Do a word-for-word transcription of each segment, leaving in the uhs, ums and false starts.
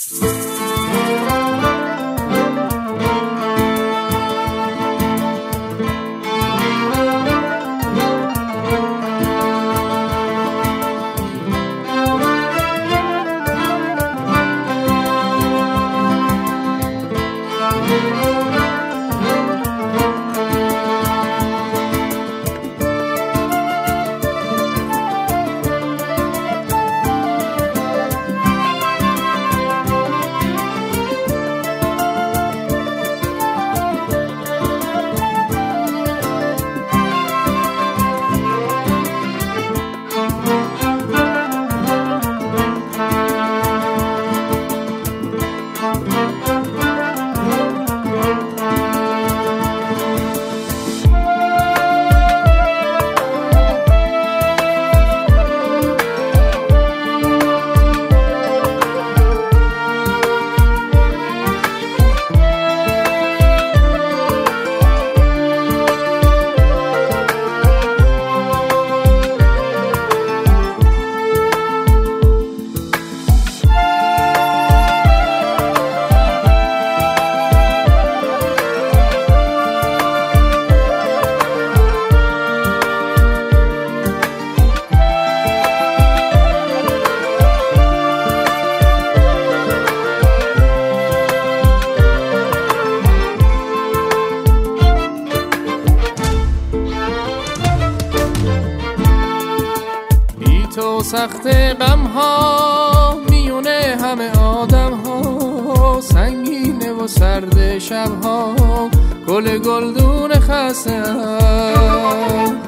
تو سخت غم ها میونه همه آدم ها، سنگینه و سرد شب ها، گل گلدون خسته ام.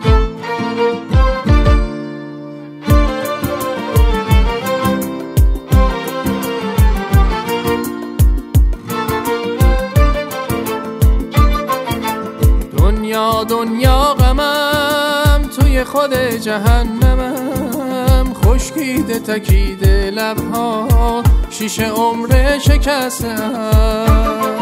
دنیا دنیا غمم توی خود جهنمم، خشکیده تکیده لبها، شیشه عمر شکستم.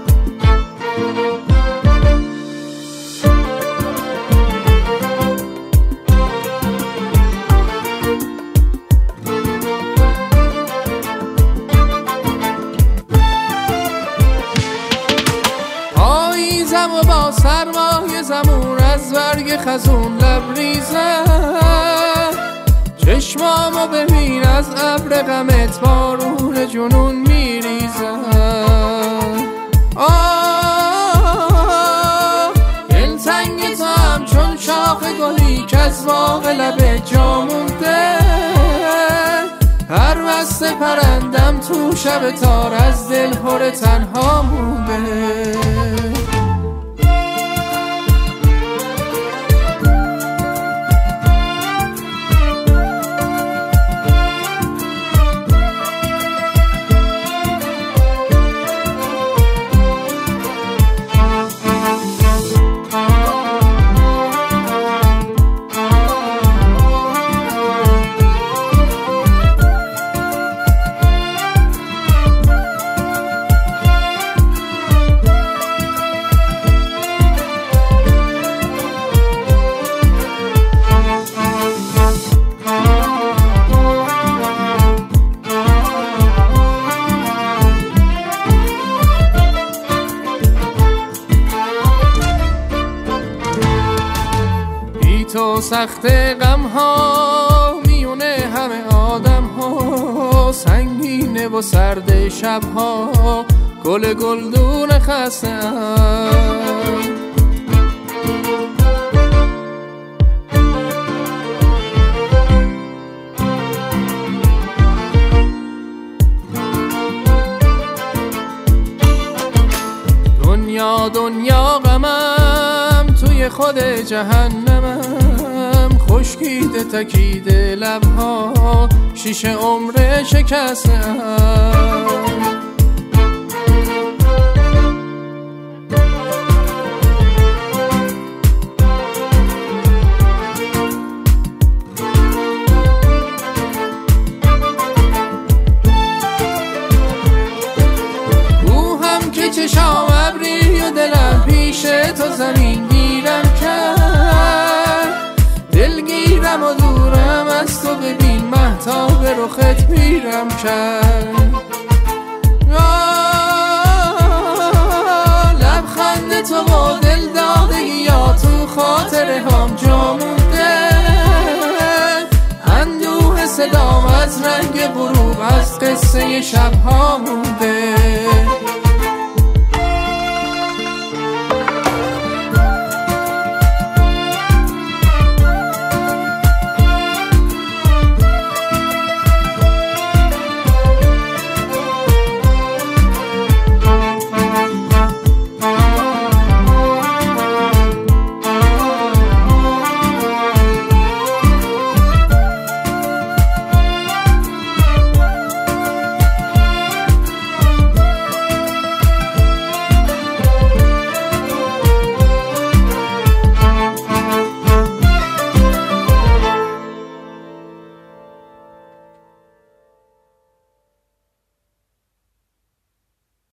پاییزم و با سرمای زمون از برگ خزون لبریزم، چشمامو ببین از ابر غمت بارون جنون میریزم. آه دلتنگ تو هم چون شاخ گلی که از باغ لب جا مونده، پربسته پرندم تو شب تار از دل پر تنها مونده. تو سخت غم ها میونه همه آدم ها، سنگینه و سرد شب ها، گل گلدون خسته ام. دنیا دنیا غمم توی خود جهنمم، خشکیده تکیده لبها، شیشه عمر شکستم. روحم که چشام ابری و دلم پیش تو زمین گیرم کرد، دلگیرم و دورم از تو ببین مهتاب رخت میرم کرد. خاطره هام جا مونده، اندوه صدام از رنگ غروب از قصه شبها مونده.